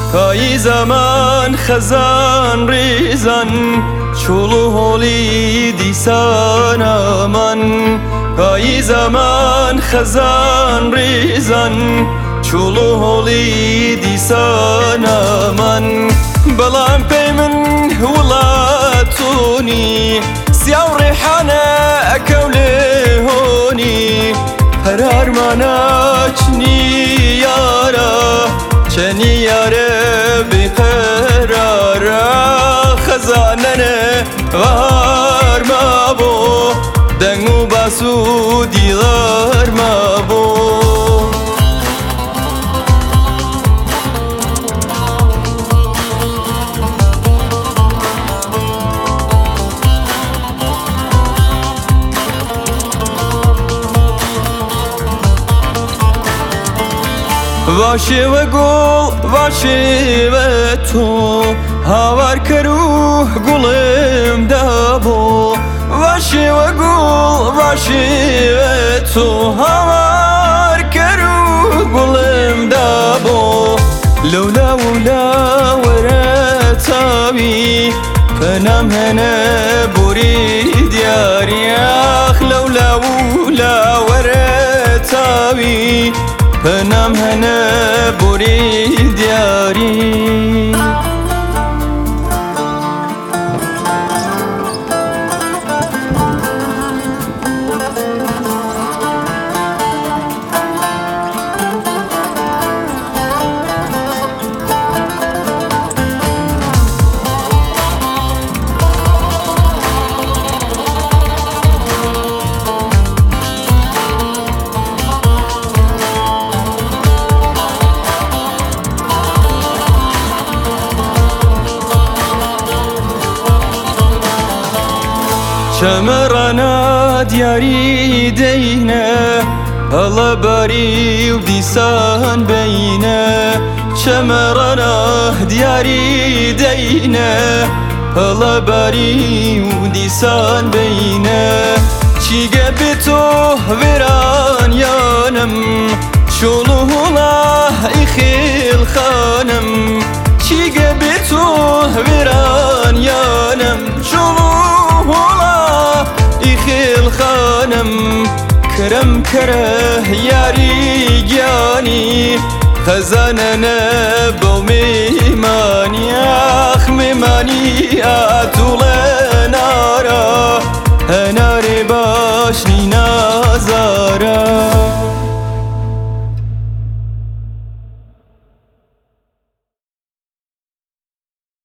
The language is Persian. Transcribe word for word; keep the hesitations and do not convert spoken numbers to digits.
پای زمان خزان ریزان چولو هولی دیسان من پای زمان خزان ریزان چولو هولی دیسان من بلام پی من ولاتونی سیاو ریحانه اکوله هونی هرار مناچنی یارا چنی یاره بقرارا خزاننه غار ما بو دنگو باسو دیغار ما بو واشه و گل واشه و تو هاوار کرو گلم دابو واشه و گل واشه و تو هاوار کرو گلم دابو لولا ولا ورتاوی فنام هنه بوری دیاری اخ لولا ولا ورتاوی پنام هنه بوری دیاری شمرنا دياري دينا الله باري وديسان بينا شمرنا دياري دينا الله باري وديسان بينا چی گبتو وران يانم شلوهلا اخيل خانم چی گبتو وران يانم شلوهلا خيل خانم كرم كره ياري جاني خزاننا بومي ماني اخ ماني اتولى